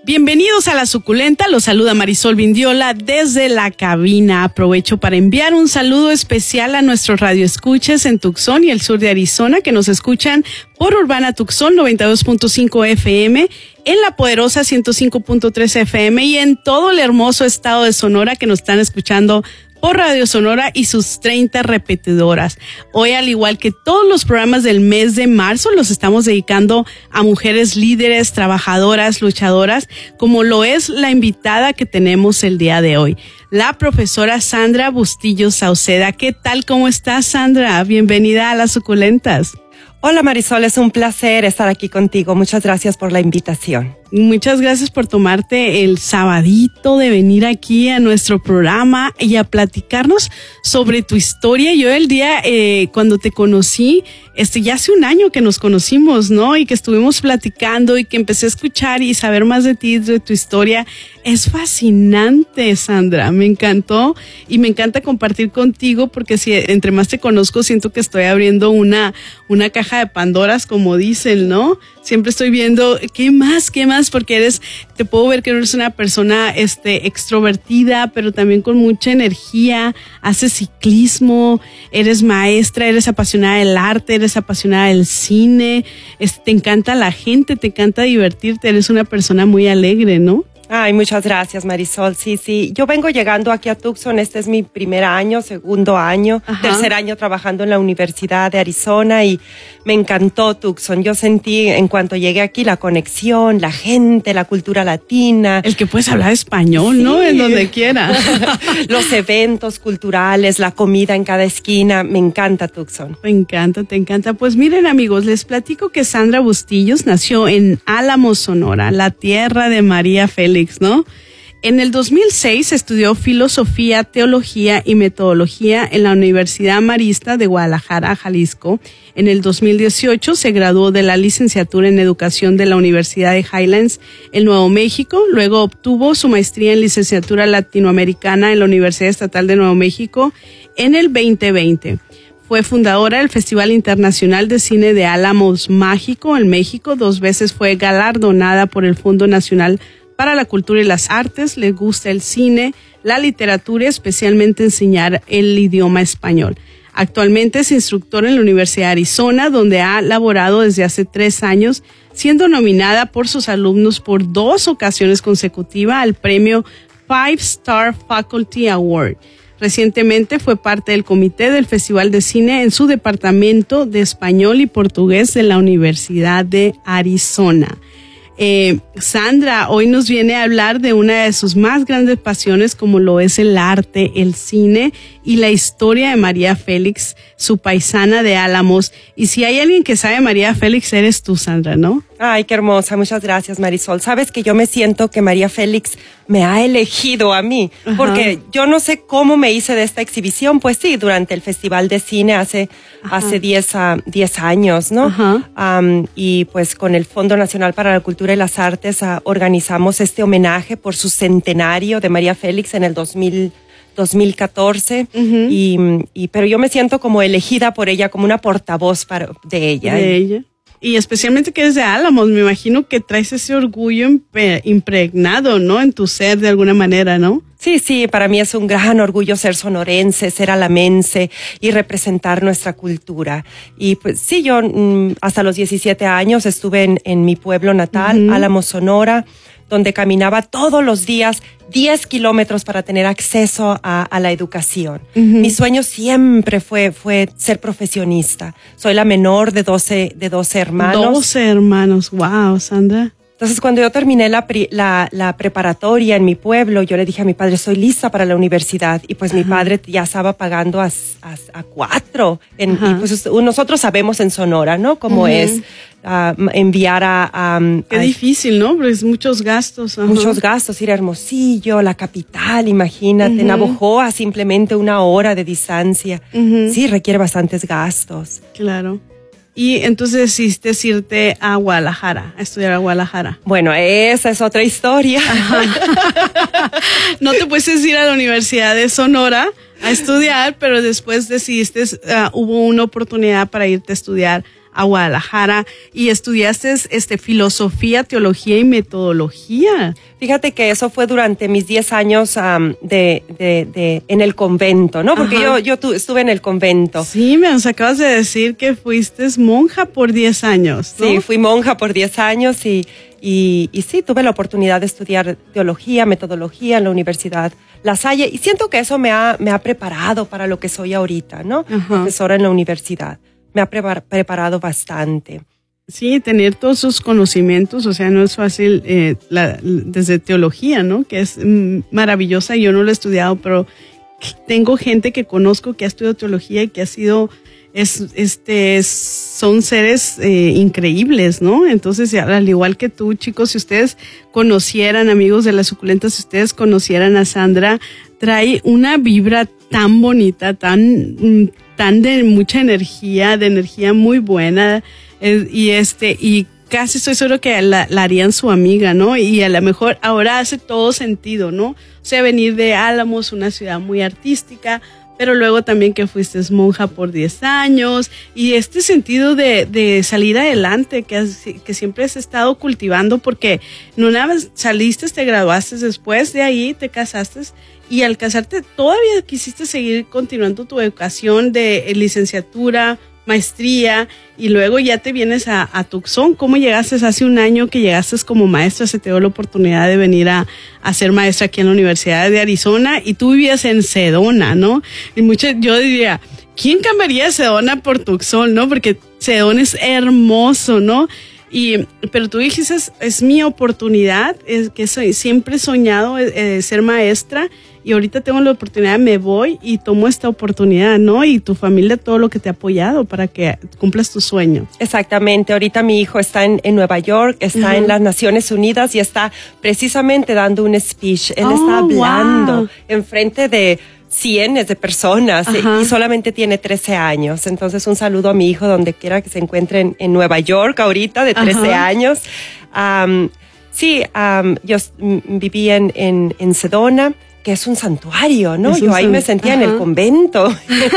Bienvenidos a La Suculenta, los saluda Marisol Vindiola desde la cabina. Aprovecho para enviar un saludo especial a nuestros radioescuchas en Tucson y el sur de Arizona que nos escuchan por Urbana Tucson 92.5 FM, en La Poderosa 105.3 FM y en todo el hermoso estado de Sonora que nos están escuchando por Radio Sonora y sus 30 repetidoras. Hoy, al igual que todos los programas del mes de marzo, los estamos dedicando a mujeres líderes, trabajadoras, luchadoras, como lo es la invitada que tenemos el día de hoy, la profesora Sandra Bustillos Sauceda. ¿Qué tal? ¿Cómo estás, Sandra? Bienvenida a Las Suculentas. Hola Marisol, es un placer estar aquí contigo. Muchas gracias por la invitación. Muchas gracias por tomarte el sabadito de venir aquí a nuestro programa y a platicarnos sobre tu historia. Yo el día cuando te conocí, ya hace un año que nos conocimos, ¿no? Y que estuvimos platicando y que empecé a escuchar y saber más de ti, de tu historia. Es fascinante, Sandra. Me encantó y me encanta compartir contigo porque si entre más te conozco siento que estoy abriendo una caja de Pandoras, como dicen, ¿no? Siempre estoy viendo ¿qué más? Porque te puedo ver que eres una persona extrovertida, pero también con mucha energía, haces ciclismo, eres maestra, eres apasionada del arte, eres apasionada del cine, te encanta la gente, te encanta divertirte, eres una persona muy alegre, ¿no? Ay, muchas gracias, Marisol. Sí. Yo vengo llegando aquí a Tucson. Este es mi primer año, segundo año, tercer año trabajando en la Universidad de Arizona y me encantó Tucson. Yo sentí en cuanto llegué aquí la conexión, la gente, la cultura latina. El que puedes hablar español, sí, ¿no? En donde quiera. Los eventos culturales, la comida en cada esquina. Me encanta Tucson. Me encanta, te encanta. Pues miren, amigos, les platico que Sandra Bustillos nació en Álamos, Sonora, la tierra de María Félix, ¿no? En el 2006 estudió filosofía, teología y metodología en la Universidad Marista de Guadalajara, Jalisco. En el 2018 se graduó de la licenciatura en educación de la Universidad de Highlands en Nuevo México. Luego obtuvo su maestría en licenciatura latinoamericana en la Universidad Estatal de Nuevo México en el 2020. Fue fundadora del Festival Internacional de Cine de Álamos Mágico en México. 2 veces fue galardonada por el Fondo Nacional para la Cultura y las Artes. Le gusta el cine, la literatura y especialmente enseñar el idioma español. Actualmente es instructora en la Universidad de Arizona, donde ha laborado desde hace 3 años, siendo nominada por sus alumnos por 2 ocasiones consecutivas al premio 5-Star Faculty Award. Recientemente fue parte del comité del Festival de Cine en su departamento de español y portugués de la Universidad de Arizona. Sandra hoy nos viene a hablar de una de sus más grandes pasiones, como lo es el arte, el cine y la historia de María Félix, su paisana de Álamos. Y si hay alguien que sabe María Félix, eres tú, Sandra, ¿no? Ay, qué hermosa. Muchas gracias, Marisol. Sabes que yo me siento que María Félix me ha elegido a mí, porque yo no sé cómo me hice de esta exhibición. Pues sí, durante el Festival de Cine hace 10 años, ¿no? Y pues con el Fondo Nacional para la Cultura y las Artes organizamos este homenaje por su centenario de María Félix en el 2014, pero yo me siento como elegida por ella, como una portavoz de ella. De ella. Y especialmente que eres de Álamos, me imagino que traes ese orgullo impregnado, ¿no? En tu ser de alguna manera, ¿no? Sí, para mí es un gran orgullo ser sonorense, ser alamense y representar nuestra cultura. Y pues sí, yo hasta los 17 años estuve en mi pueblo natal, Álamos, Sonora, donde caminaba todos los días 10 kilómetros para tener acceso a la educación. Mi sueño siempre fue ser profesionista. Soy la menor de 12 hermanos. 12 hermanos, wow, Sandra. Entonces, cuando yo terminé la preparatoria en mi pueblo, yo le dije a mi padre, estoy lista para la universidad. Y pues mi padre ya estaba pagando a 4. Y pues nosotros sabemos en Sonora, ¿no? Cómo es enviar Qué difícil, ¿no? Porque es muchos gastos. Muchos gastos, ir a Hermosillo, la capital, imagínate, Navojoa, simplemente 1 hora de distancia. Sí, requiere bastantes gastos. Claro. Y entonces decidiste irte a Guadalajara, a estudiar a Guadalajara. Bueno, esa es otra historia. No te puedes ir a la Universidad de Sonora a estudiar, pero después decidiste, hubo una oportunidad para irte a estudiar a Guadalajara y estudiaste filosofía, teología y metodología. Fíjate que eso fue durante mis 10 años en el convento, ¿no? Porque yo estuve en el convento. Sí, me acabas de decir que fuiste monja por 10 años, ¿no? Sí, fui monja por 10 años y sí, tuve la oportunidad de estudiar teología, metodología en la Universidad La Salle y siento que eso me ha preparado para lo que soy ahorita, ¿no? Profesora en la universidad. Me ha preparado bastante. Sí, tener todos esos conocimientos, o sea, no es fácil desde teología, ¿no? Que es maravillosa, yo no lo he estudiado, pero tengo gente que conozco que ha estudiado teología y que ha sido, son seres increíbles, ¿no? Entonces, al igual que tú, chicos, si ustedes conocieran, amigos de Las Suculentas, si ustedes conocieran a Sandra, trae una vibra tan bonita, tan de mucha energía, de energía muy buena, y casi estoy seguro que la harían su amiga, ¿no? Y a lo mejor ahora hace todo sentido, ¿no? O sea, venir de Álamos, una ciudad muy artística, pero luego también que fuiste monja por 10 años, y este sentido de salir adelante que siempre has estado cultivando, porque no nada más saliste, te graduaste, después de ahí te casaste, y al casarte todavía quisiste seguir continuando tu educación de licenciatura, maestría, y luego ya te vienes a Tucson. ¿Cómo llegaste hace un año que llegaste como maestra? Se te dio la oportunidad de venir a ser maestra aquí en la Universidad de Arizona, y tú vivías en Sedona, ¿no? Y yo diría, ¿quién cambiaría Sedona por Tucson, no? Porque Sedona es hermoso, ¿no? Pero tú dijiste, es mi oportunidad, es que siempre he soñado ser maestra, y ahorita tengo la oportunidad, me voy y tomo esta oportunidad, ¿no? Y tu familia, todo lo que te ha apoyado para que cumplas tu sueño. Exactamente, ahorita mi hijo está en Nueva York, está en las Naciones Unidas y está precisamente dando un speech. Él está hablando enfrente de cientos de personas y solamente tiene 13 años. Entonces, un saludo a mi hijo donde quiera que se encuentre en Nueva York ahorita, de 13 años. Yo viví en Sedona, que es un santuario, ¿no? Yo ahí me sentía en el convento.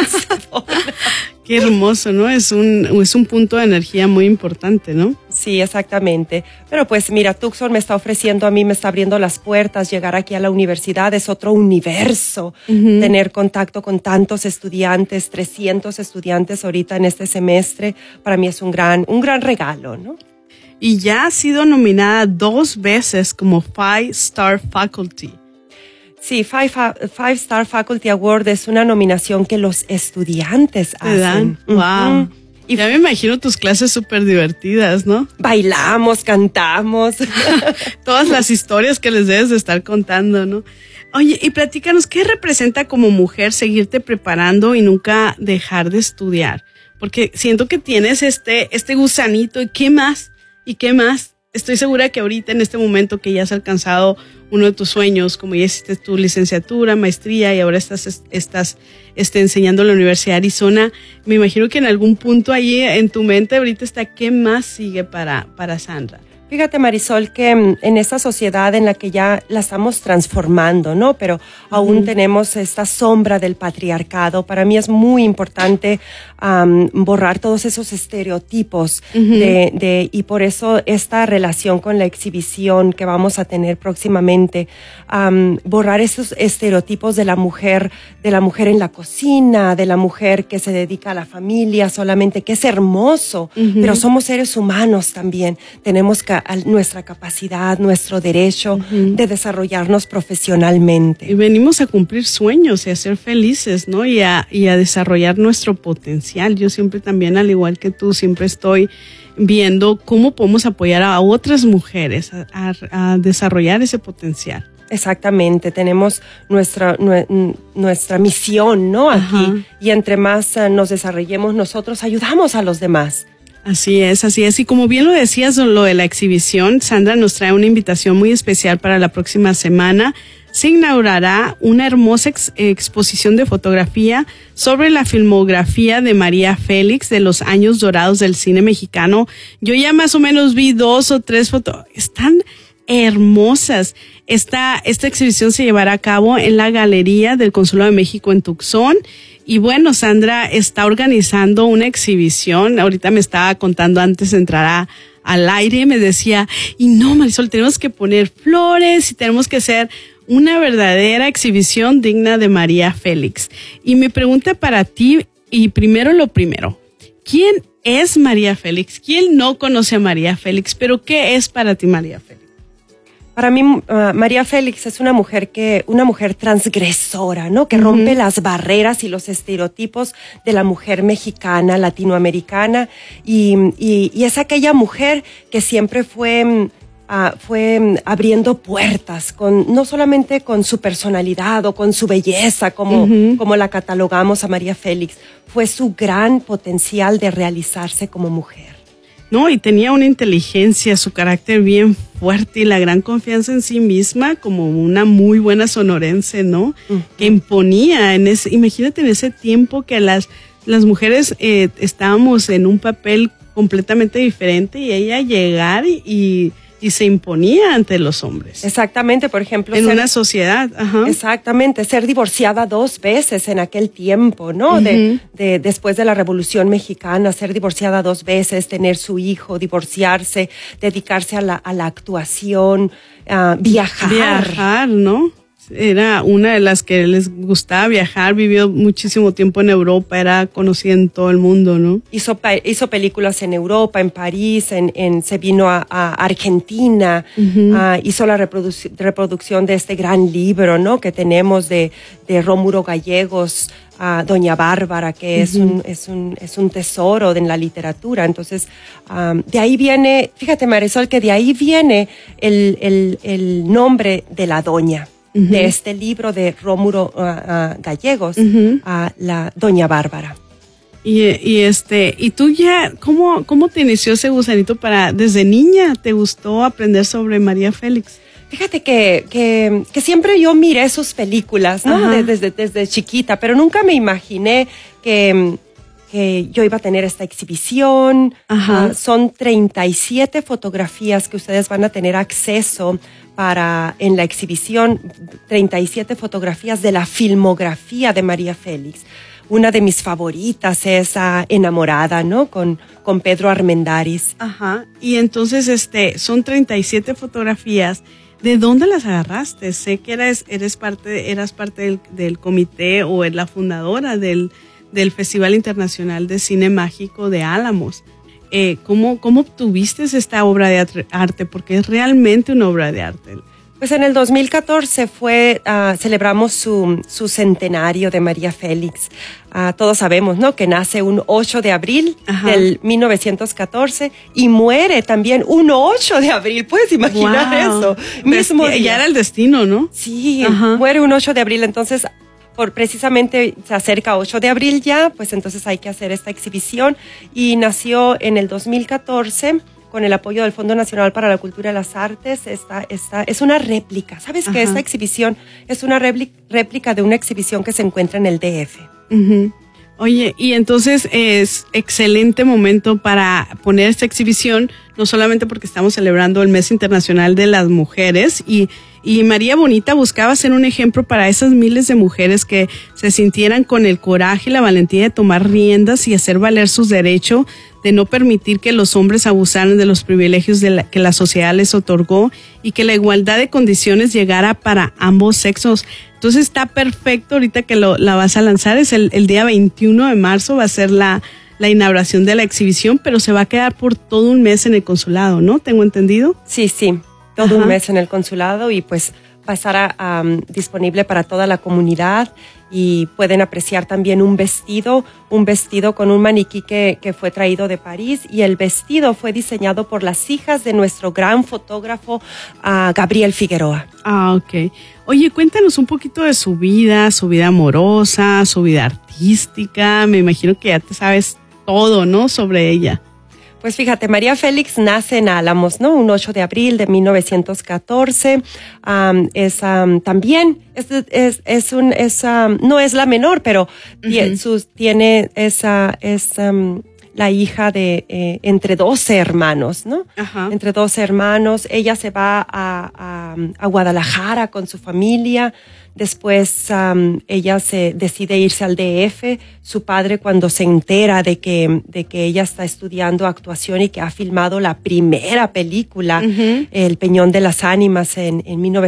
Qué hermoso, ¿no? Es un punto de energía muy importante, ¿no? Sí, exactamente. Pero pues mira, Tucson me está ofreciendo a mí, me está abriendo las puertas, llegar aquí a la universidad es otro universo, tener contacto con tantos estudiantes, 300 estudiantes ahorita en este semestre, para mí es un gran regalo, ¿no? Y ya ha sido nominada 2 veces como 5-Star Faculty. Sí, Five Star Faculty Award es una nominación que los estudiantes hacen. Wow. Y ya me imagino tus clases súper divertidas, ¿no? Bailamos, cantamos. Todas las historias que les debes de estar contando, ¿no? Oye, y platícanos, ¿qué representa como mujer seguirte preparando y nunca dejar de estudiar? Porque siento que tienes este gusanito, ¿y qué más? ¿Y qué más? Estoy segura que ahorita, en este momento que ya has alcanzado uno de tus sueños, como ya hiciste tu licenciatura, maestría, y ahora estás enseñando en la Universidad de Arizona, me imagino que en algún punto ahí en tu mente ahorita está, ¿qué más sigue para Sandra? Fíjate, Marisol, que en esta sociedad en la que ya la estamos transformando, ¿no? Pero aún tenemos esta sombra del patriarcado. Para mí es muy importante borrar todos esos estereotipos y por eso esta relación con la exhibición que vamos a tener próximamente, borrar esos estereotipos de la mujer en la cocina, de la mujer que se dedica a la familia solamente, que es hermoso, pero somos seres humanos también. Tenemos nuestra capacidad, nuestro derecho de desarrollarnos profesionalmente. Y venimos a cumplir sueños y a ser felices, ¿no? Y a desarrollar nuestro potencial. Yo siempre también, al igual que tú, siempre estoy viendo cómo podemos apoyar a otras mujeres a desarrollar ese potencial. Exactamente, tenemos nuestra misión, ¿no? Aquí. Y entre más nos desarrollemos nosotros, ayudamos a los demás. Así es. Y como bien lo decías, lo de la exhibición, Sandra nos trae una invitación muy especial para la próxima semana. Se inaugurará una hermosa exposición de fotografía sobre la filmografía de María Félix de los años dorados del cine mexicano. Yo ya más o menos vi 2 o 3 fotos. Están hermosas. Esta exhibición se llevará a cabo en la Galería del Consulado de México en Tucson. Y bueno, Sandra está organizando una exhibición. Ahorita me estaba contando antes de entrar al aire, me decía, y no, Marisol, tenemos que poner flores y tenemos que hacer una verdadera exhibición digna de María Félix. Y mi pregunta para ti, y primero lo primero, ¿quién es María Félix? ¿Quién no conoce a María Félix? Pero ¿qué es para ti María Félix? Para mí, María Félix es una mujer transgresora, ¿no? Que rompe las barreras y los estereotipos de la mujer mexicana, latinoamericana, y es aquella mujer que siempre fue abriendo puertas, no solamente con su personalidad o con su belleza, como la catalogamos a María Félix, fue su gran potencial de realizarse como mujer. No, y tenía una inteligencia, su carácter bien fuerte y la gran confianza en sí misma como una muy buena sonorense, ¿no? Que imponía imagínate en ese tiempo que las mujeres estábamos en un papel completamente diferente y ella llegar y se imponía ante los hombres. Exactamente, por ejemplo. En una sociedad. Ajá. Exactamente, ser divorciada 2 veces en aquel tiempo, ¿no? Después de la Revolución Mexicana, ser divorciada 2 veces, tener su hijo, divorciarse, dedicarse a la actuación, viajar. Viajar, ¿no? Era una de las que les gustaba viajar, vivió muchísimo tiempo en Europa, era conocida en todo el mundo, ¿no? Hizo películas en Europa, en París, se vino a Argentina, hizo la reproducción de este gran libro, ¿no? Que tenemos de Rómulo Gallegos, Doña Bárbara, que es un tesoro en la literatura. Entonces, de ahí viene, fíjate Marisol, que de ahí viene el nombre de la doña. De este libro de Rómulo Gallegos, la Doña Bárbara. Y tú ya, ¿cómo te inició ese gusanito desde niña te gustó aprender sobre María Félix? Fíjate que siempre yo miré sus películas, ¿no? Desde chiquita, pero nunca me imaginé que yo iba a tener esta exhibición. Son 37 fotografías que ustedes van a tener acceso en la exhibición, 37 fotografías de la filmografía de María Félix. Una de mis favoritas es Enamorada, ¿no? Con Pedro Armendáriz. Ajá. Y entonces son 37 fotografías. ¿De dónde las agarraste? Sé que eras parte del comité o eres la fundadora del Festival Internacional de Cine Mágico de Álamos. ¿Cómo obtuviste esta obra de arte? Porque es realmente una obra de arte. Pues en el 2014 celebramos su centenario de María Félix. Todos sabemos, ¿no? Que nace un 8 de abril del 1914 y muere también un 8 de abril. ¿Puedes imaginar eso? Mismo día. Ya era el destino, ¿no? Sí, muere un 8 de abril. Entonces, precisamente se acerca 8 de abril ya, pues entonces hay que hacer esta exhibición. Y nació en el 2014 con el apoyo del Fondo Nacional para la Cultura y las Artes. Es una réplica. ¿Sabes que esta exhibición es una réplica de una exhibición que se encuentra en el DF? Oye, y entonces es excelente momento para poner esta exhibición, no solamente porque estamos celebrando el Mes Internacional de las Mujeres y María Bonita buscaba ser un ejemplo para esas miles de mujeres que se sintieran con el coraje y la valentía de tomar riendas y hacer valer sus derechos, de no permitir que los hombres abusaran de los privilegios que la sociedad les otorgó y que la igualdad de condiciones llegara para ambos sexos. Entonces está perfecto ahorita que la vas a lanzar, es el día 21 de marzo va a ser la inauguración de la exhibición, pero se va a quedar por todo un mes en el consulado, ¿no? ¿Tengo entendido? Sí, todo un mes en el consulado y pues va a estar disponible para toda la comunidad y pueden apreciar también un vestido con un maniquí que fue traído de París y el vestido fue diseñado por las hijas de nuestro gran fotógrafo Gabriel Figueroa. Ok. Oye, cuéntanos un poquito de su vida amorosa, su vida artística. Me imagino que ya te sabes todo, ¿no? Sobre ella. Pues fíjate, María Félix nace en Álamos, ¿no? Un 8 de abril de 1914. También no es la menor, pero la hija de entre 12 hermanos, ¿no? Ajá. Entre 12 hermanos. Ella se va a Guadalajara con su familia. Después ella se decide irse al DF. Su padre, cuando se entera de que ella está estudiando actuación y que ha filmado la primera película, El Peñón de las Ánimas, en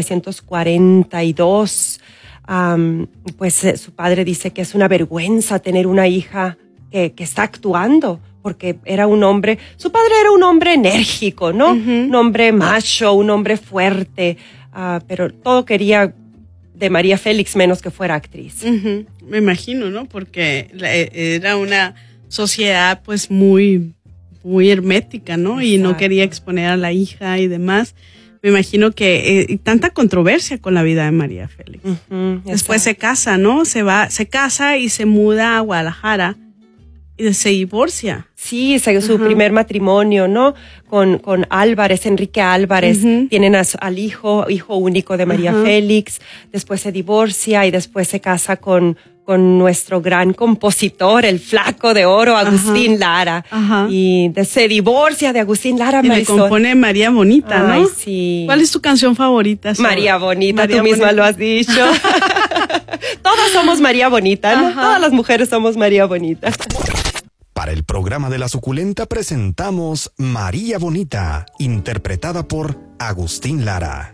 1942, pues su padre dice que es una vergüenza tener una hija que está actuando, porque era un hombre, su padre era un hombre enérgico, ¿no? Un hombre macho, un hombre fuerte, pero todo quería de María Félix menos que fuera actriz. Me imagino, ¿no? Porque era una sociedad pues muy, muy hermética, ¿no? Exacto. Y no quería exponer a la hija y demás. Me imagino que tanta controversia con la vida de María Félix. Después se casa, ¿no? Se casa y se muda a Guadalajara y se divorcia. Sí, su primer matrimonio, ¿no? Con Álvarez, Enrique Álvarez. Tienen al hijo único de María Félix. Después se divorcia y después se casa con nuestro gran compositor, el flaco de oro, Agustín Lara. Y se divorcia de Agustín Lara. Y Marisol. Le compone María Bonita, ¿no? Ay, sí. ¿Cuál es tu canción favorita? María Bonita, tú misma lo has dicho. Todas somos María Bonita, ¿no? Todas las mujeres somos María Bonita. Para el programa de La Suculenta presentamos María Bonita, interpretada por Agustín Lara.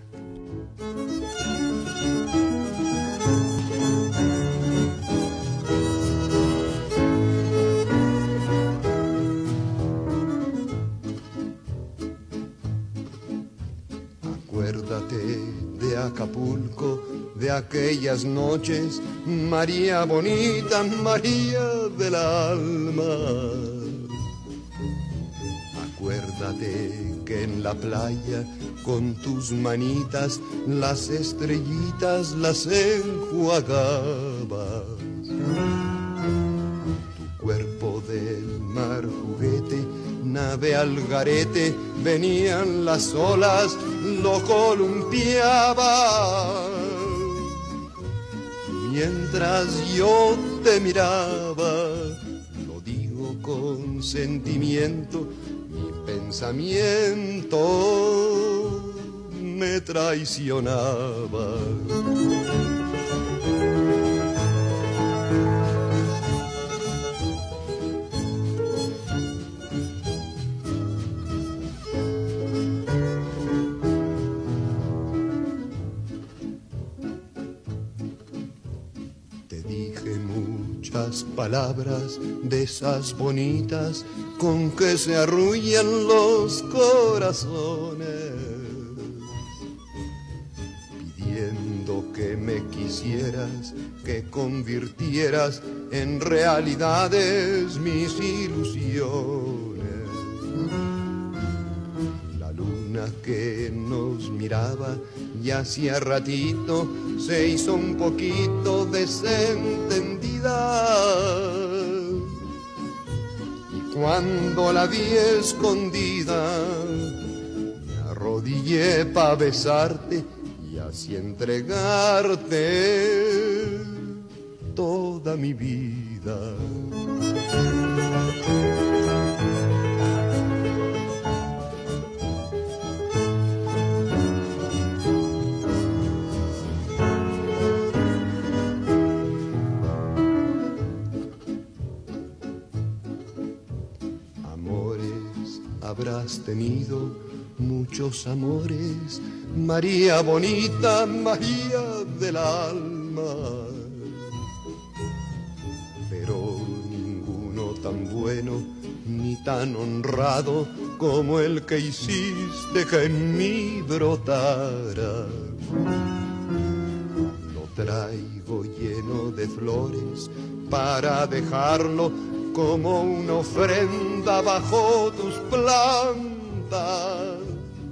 Acuérdate de Acapulco, de aquellas noches, María Bonita, María del alma. Acuérdate que en la playa con tus manitas las estrellitas las enjuagabas. Tu cuerpo del mar juguete, nave al garete, venían las olas, lo columpiaba. Mientras yo te miraba, lo digo con sentimiento, mi pensamiento me traicionaba. Palabras de esas bonitas con que se arrullan los corazones, pidiendo que me quisieras, que convirtieras en realidades mis ilusiones. La luna que nos miraba ya hacía ratito se hizo un poquito desentendida, y cuando la vi escondida me arrodillé pa' besarte y así entregarte toda mi vida. Habrás tenido muchos amores, María Bonita, María del alma, pero ninguno tan bueno ni tan honrado como el que hiciste que en mí brotara. Lo traigo lleno de flores para dejarlo como una ofrenda bajo tus plantas.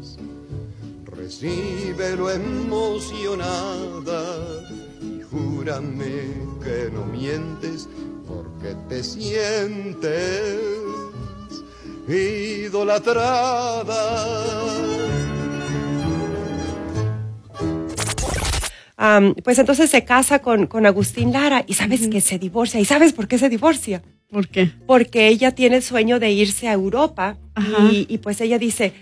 Recíbelo emocionada y júrame que no mientes, porque te sientes idolatrada. Pues entonces se casa con Agustín Lara y sabes que se divorcia. ¿Y sabes por qué se divorcia? ¿Por qué? Porque ella tiene el sueño de irse a Europa y pues ella dice,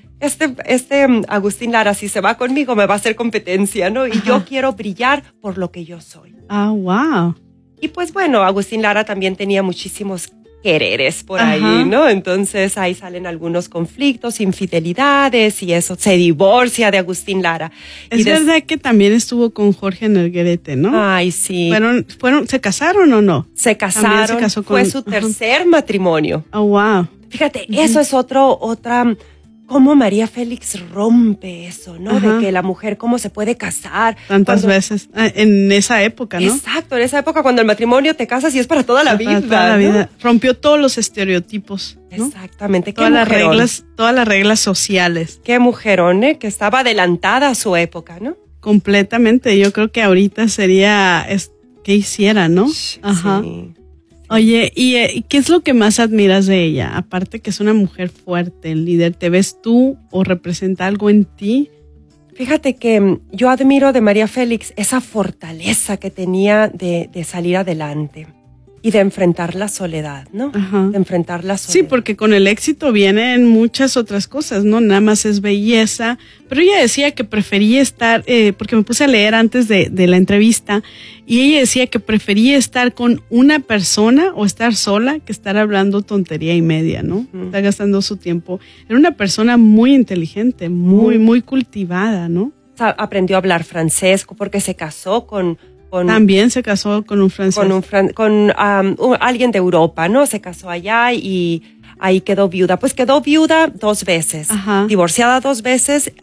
Agustín Lara, si se va conmigo me va a hacer competencia, ¿no? Y yo quiero brillar por lo que yo soy. Ah, wow. Y pues bueno, Agustín Lara también tenía muchísimos quereres por ahí, ¿no? Entonces ahí salen algunos conflictos, infidelidades y eso. Se divorcia de Agustín Lara. Es verdad que también estuvo con Jorge Negrete, ¿no? Ay, sí. ¿Se casaron o no? Se casaron. Fue su tercer matrimonio. Oh, wow. Fíjate, eso es otra... Cómo María Félix rompe eso, ¿no? De que la mujer cómo se puede casar. Tantas veces. En esa época, ¿no? Exacto, en esa época cuando el matrimonio te casas y es para toda la vida. Para toda la vida. Rompió todos los estereotipos, ¿no? Exactamente. Todas las reglas sociales. Qué mujerón, ¿eh? Que estaba adelantada a su época, ¿no? Completamente. Yo creo que ahorita sería que hiciera, ¿no? Ajá. Sí. Oye, ¿y qué es lo que más admiras de ella? Aparte que es una mujer fuerte, líder, ¿te ves tú o representa algo en ti? Fíjate que yo admiro de María Félix esa fortaleza que tenía de salir adelante y de enfrentar la soledad, ¿no? De enfrentar la soledad. Sí, porque con el éxito vienen muchas otras cosas, ¿no? Nada más es belleza. Pero ella decía que prefería estar, porque me puse a leer antes de la entrevista, y ella decía que prefería estar con una persona o estar sola que estar hablando tontería y media, ¿no? Está gastando su tiempo. Era una persona muy inteligente, muy cultivada, ¿no? Aprendió a hablar francés porque se casó también se casó con un francés. Con alguien de Europa, ¿no? Se casó allá y ahí quedó viuda. Pues quedó viuda 2 veces. Divorciada 2 veces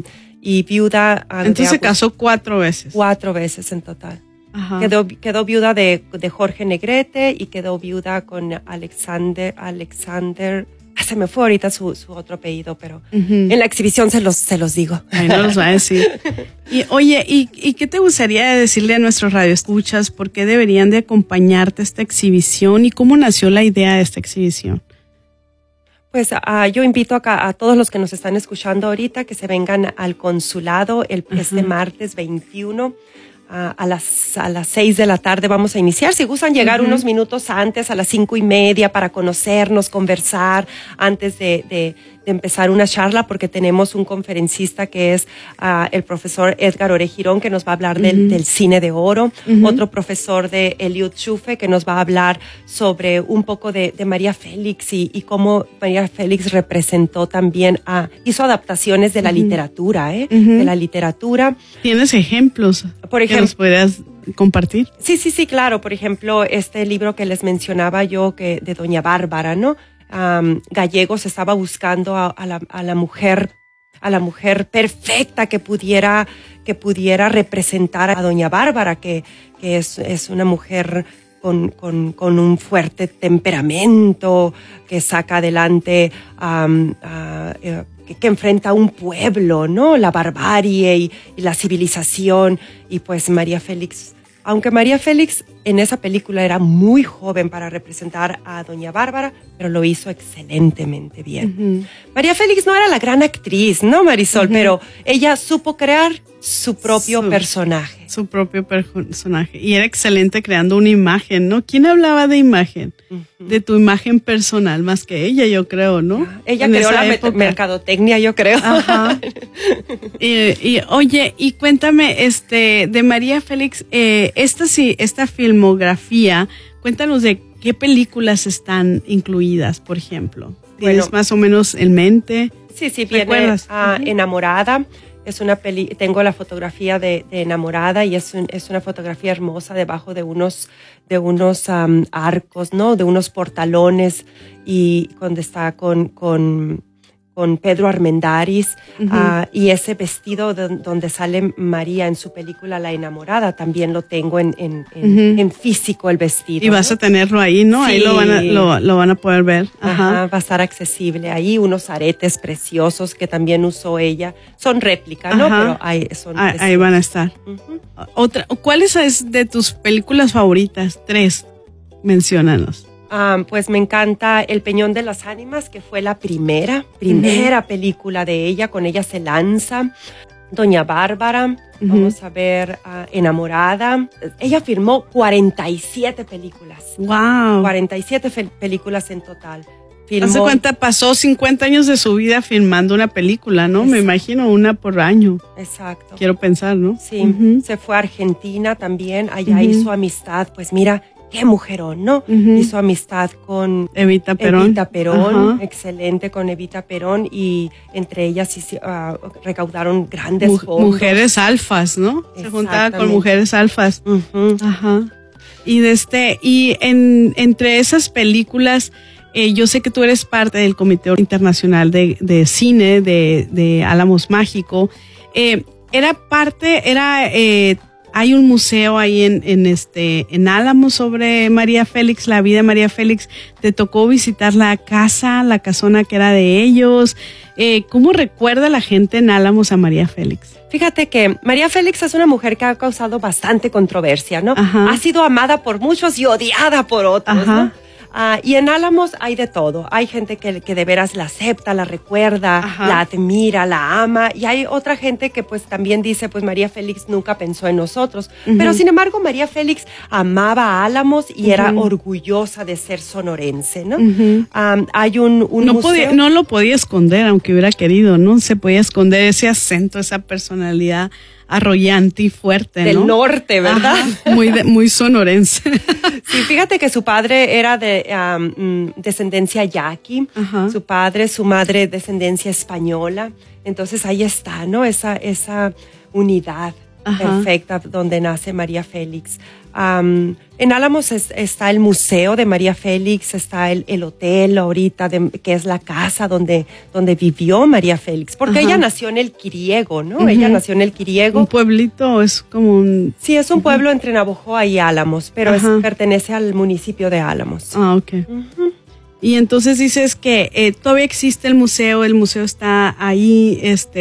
y viuda. Entonces se casó 4 veces. 4 veces en total. Quedó viuda de Jorge Negrete y quedó viuda con Alexander. Se me fue ahorita su otro apellido, pero en la exhibición se los digo. Ay, no los va a decir. Y oye, ¿y qué te gustaría decirle a nuestros radioescuchas? ¿Por qué deberían de acompañarte a esta exhibición? ¿Y cómo nació la idea de esta exhibición? Pues yo invito a todos los que nos están escuchando ahorita que se vengan al consulado este martes 21. A las 6 de la tarde vamos a iniciar. Si gustan llegar unos minutos antes, a las 5:30, para conocernos, conversar, antes de empezar una charla, porque tenemos un conferencista que es el profesor Edgar Orejirón, que nos va a hablar del cine de oro, otro profesor de Eliud Schufe, que nos va a hablar sobre un poco de María Félix y cómo María Félix representó también, hizo adaptaciones de la literatura, de la literatura. ¿Tienes ejemplos? Por ejemplo, ¿que nos podrías compartir? Sí, claro. Por ejemplo, este libro que les mencionaba yo, de Doña Bárbara, ¿no? Gallegos estaba buscando a la mujer perfecta que pudiera representar a Doña Bárbara, que es una mujer con un fuerte temperamento, que saca adelante, que enfrenta a un pueblo, ¿no? La barbarie y la civilización. Y pues María Félix, aunque María Félix en esa película era muy joven para representar a Doña Bárbara, pero lo hizo excelentemente bien. María Félix no era la gran actriz, ¿no, Marisol? Pero ella supo crear su propio personaje. Su propio personaje. Y era excelente creando una imagen, ¿no? ¿Quién hablaba de imagen? De tu imagen personal, más que ella, yo creo, ¿no? Ella creó la mercadotecnia, yo creo. Ajá. y oye, y cuéntame, de María Félix, esta filmografía, cuéntanos de qué películas están incluidas, por ejemplo. ¿Tienes más o menos en mente? Sí, viene Enamorada. Es tengo la fotografía de Enamorada y es una fotografía hermosa debajo de unos arcos, ¿no? De unos portalones, y donde está con Pedro Armendáriz, y ese vestido donde sale María en su película La Enamorada, también lo tengo en físico, el vestido. Y vas a tenerlo ahí, ¿no? Sí. Ahí lo van a poder ver. Ajá, va a estar accesible ahí, unos aretes preciosos que también usó ella. Son réplica, ¿no? Pero ahí van a estar. ¿Cuál es de tus películas favoritas? 3, menciónanos. Pues me encanta El Peñón de las Ánimas, que fue la primera película de ella. Con ella se lanza. Doña Bárbara, vamos a ver Enamorada. Ella filmó 47 películas. Wow. 47 películas en total. Hace cuenta, pasó 50 años de su vida filmando una película, ¿no? Me imagino una por año. Exacto. Quiero pensar, ¿no? Sí, se fue a Argentina también, allá hizo amistad, pues mira, qué mujerón, ¿no? Hizo amistad con Evita Perón. Excelente con Evita Perón, y entre ellas recaudaron grandes fondos. Mujeres alfas, ¿no? Se juntaba con mujeres alfas. Ajá. Y entre esas películas, yo sé que tú eres parte del Comité Internacional de Cine de Álamos Mágico. Hay un museo ahí en Álamos sobre María Félix, la vida de María Félix. ¿Te tocó visitar la casona que era de ellos? ¿Cómo recuerda la gente en Álamos a María Félix? Fíjate que María Félix es una mujer que ha causado bastante controversia, ¿no? Ajá. Ha sido amada por muchos y odiada por otros, ¿no? Y en Álamos hay de todo. Hay gente que de veras la acepta, la recuerda, la admira, la ama. Y hay otra gente que pues también dice, pues María Félix nunca pensó en nosotros. Pero sin embargo, María Félix amaba a Álamos y era orgullosa de ser sonorense, ¿no? Hay un museo. No lo podía esconder, aunque hubiera querido, ¿no? Se podía esconder ese acento, esa personalidad arrollante y fuerte, ¿no? Del norte, ¿verdad? Ajá, muy sonorense. Sí, fíjate que su padre era de descendencia yaqui, su madre descendencia española. Entonces ahí está, ¿no? Esa unidad perfecta donde nace María Félix. En Álamos está el Museo de María Félix, está el hotel ahorita, que es la casa donde vivió María Félix, porque ella nació en el Quiriego, ¿no? Ella nació en el Quiriego. ¿Un pueblito? Es como un... Sí, es un pueblo entre Navojoa y Álamos, pero pertenece al municipio de Álamos. Ah, ok. Y entonces dices que todavía existe el museo está ahí,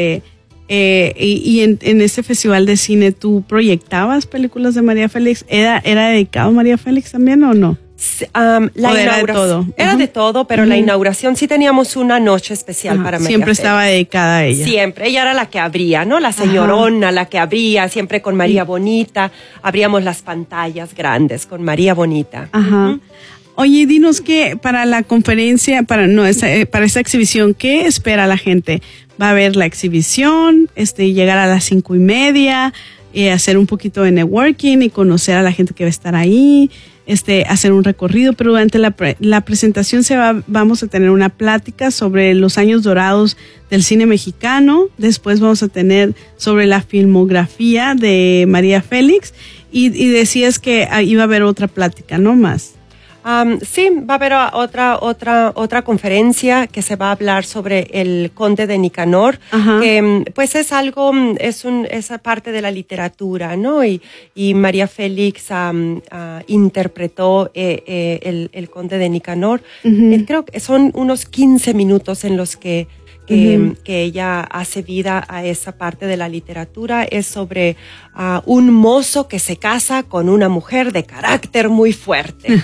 y en este festival de cine, ¿tú proyectabas películas de María Félix? ¿Era dedicado a María Félix también o no? Era de todo. Era de todo, pero la inauguración sí teníamos una noche especial para María Siempre Félix. Estaba dedicada a ella. Siempre. Ella era la que abría, ¿no? La señorona, la que abría, siempre con María Bonita. Abríamos las pantallas grandes con María Bonita. Ajá. Oye, dinos que para la conferencia, para esta exhibición, ¿qué espera la gente? ¿Va a ver la exhibición, llegar a las 5:30, hacer un poquito de networking y conocer a la gente que va a estar ahí, hacer un recorrido? Pero durante la presentación vamos a tener una plática sobre los años dorados del cine mexicano. Después vamos a tener sobre la filmografía de María Félix y decías que iba a haber otra plática, ¿no más? Sí, va a haber otra conferencia que se va a hablar sobre el Conde de Nicanor, que pues es esa parte de la literatura, ¿no? Y María Félix interpretó el Conde de Nicanor. Creo que son unos 15 minutos en los que ella hace vida a esa parte de la literatura. Es sobre un mozo que se casa con una mujer de carácter muy fuerte.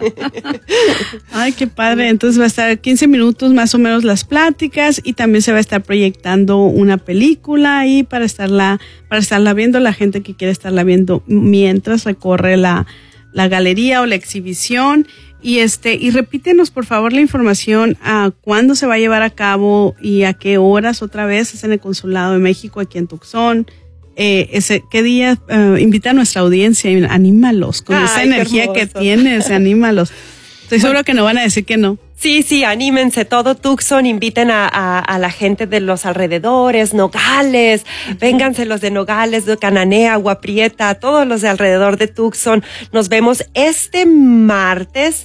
Ay, qué padre. Entonces va a estar 15 minutos más o menos las pláticas, y también se va a estar proyectando una película ahí para estarla viendo, la gente que quiere estarla viendo mientras recorre la galería o la exhibición. Y repítenos por favor la información a cuándo se va a llevar a cabo y a qué horas. Otra vez es en el Consulado de México aquí en Tucson. ¿Qué día? Invita a nuestra audiencia y anímalos con esa energía que tienes, anímalos. Estoy seguro que no van a decir que no. Sí, anímense, todo Tucson, inviten a la gente de los alrededores, Nogales, vénganse los de Nogales, de Cananea, Agua Prieta, todos los de alrededor de Tucson. Nos vemos este martes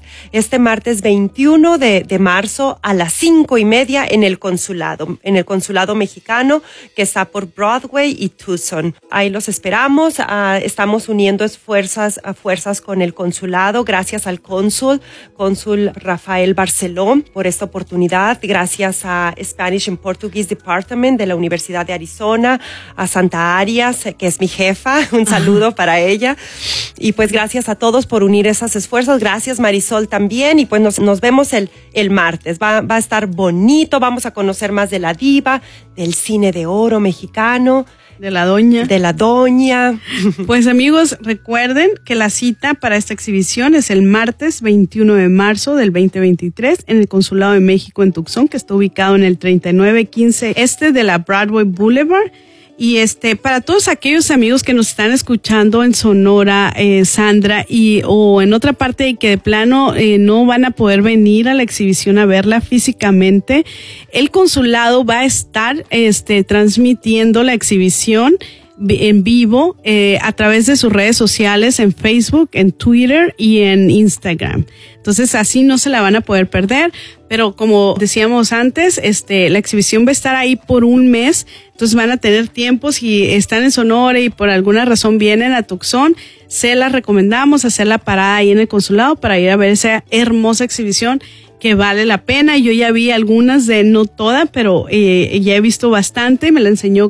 21 de marzo a las 5:30 en el consulado mexicano que está por Broadway y Tucson. Ahí los esperamos, estamos uniendo fuerzas con el consulado, gracias al cónsul Rafael Barceló por esta oportunidad, gracias a Spanish and Portuguese Department de la Universidad de Arizona, a Santa Arias, que es mi jefa, un saludo para ella, y pues gracias a todos por unir esos esfuerzos, gracias Marisol también, y pues nos vemos el martes, va a estar bonito, vamos a conocer más de la diva, del cine de oro mexicano, De la doña. De la doña. Pues amigos, recuerden que la cita para esta exhibición es el martes 21 de marzo del 2023 en el Consulado de México en Tucson, que está ubicado en el 3915 este de la Broadway Boulevard. Y para todos aquellos amigos que nos están escuchando en Sonora, Sandra, o en otra parte y que de plano no van a poder venir a la exhibición a verla físicamente, el consulado va a estar transmitiendo la exhibición en vivo a través de sus redes sociales, en Facebook, en Twitter y en Instagram. Entonces así no se la van a poder perder, pero como decíamos antes, la exhibición va a estar ahí por un mes, entonces van a tener tiempo. Si están en Sonora y por alguna razón vienen a Tucson, se las recomendamos hacer la parada ahí en el consulado para ir a ver esa hermosa exhibición que vale la pena. Yo ya vi algunas no toda, pero ya he visto bastante, me la enseñó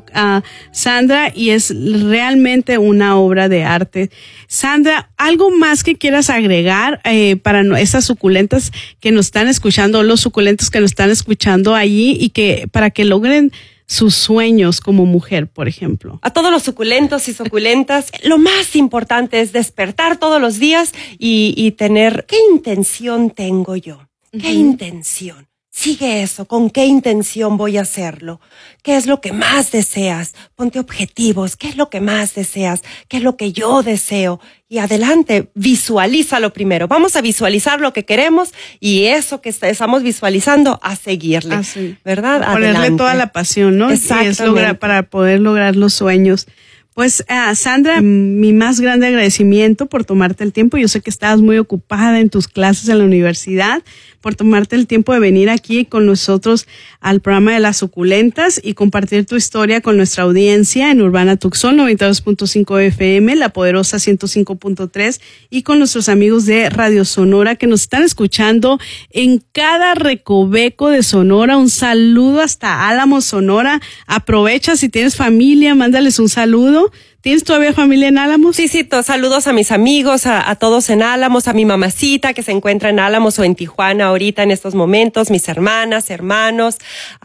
Sandra y es realmente una obra de arte. Sandra, ¿algo más que quieras agregar para esas suculentas que nos están escuchando, los suculentos que nos están escuchando allí y que para que logren sus sueños como mujer, por ejemplo? A todos los suculentos y suculentas, lo más importante es despertar todos los días y tener, ¿qué intención tengo yo? ¿Qué intención? Sigue eso. ¿Con qué intención voy a hacerlo? ¿Qué es lo que más deseas? Ponte objetivos. ¿Qué es lo que más deseas? ¿Qué es lo que yo deseo? Y adelante, visualízalo primero. Vamos a visualizar lo que queremos y eso que estamos visualizando, a seguirle. Así. ¿Verdad? Ponerle adelante. toda la pasión, ¿no? Exactamente. Para poder lograr los sueños. Pues, Sandra, mi más grande agradecimiento por tomarte el tiempo. Yo sé que estabas muy ocupada en tus clases en la universidad, por tomarte el tiempo de venir aquí con nosotros al programa de las suculentas y compartir tu historia con nuestra audiencia en Urbana Tucson 92.5 FM, La Poderosa 105.3 y con nuestros amigos de Radio Sonora que nos están escuchando en cada recoveco de Sonora. Un saludo hasta Álamos, Sonora. Aprovecha, si tienes familia, mándales un saludo. ¿Tienes todavía familia en Álamos? Sí, saludos a mis amigos, a todos en Álamos, a mi mamacita que se encuentra en Álamos o en Tijuana ahorita en estos momentos, mis hermanas, hermanos,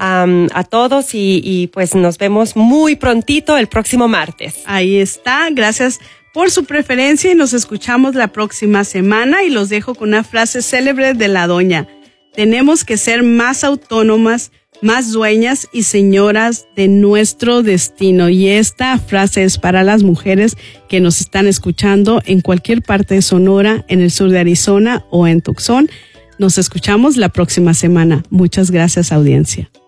a todos y pues nos vemos muy prontito el próximo martes. Ahí está, gracias por su preferencia y nos escuchamos la próxima semana y los dejo con una frase célebre de la doña. Tenemos que ser más autónomas, más dueñas y señoras de nuestro destino. Y esta frase es para las mujeres que nos están escuchando en cualquier parte de Sonora, en el sur de Arizona o en Tucson. Nos escuchamos la próxima semana. Muchas gracias, audiencia.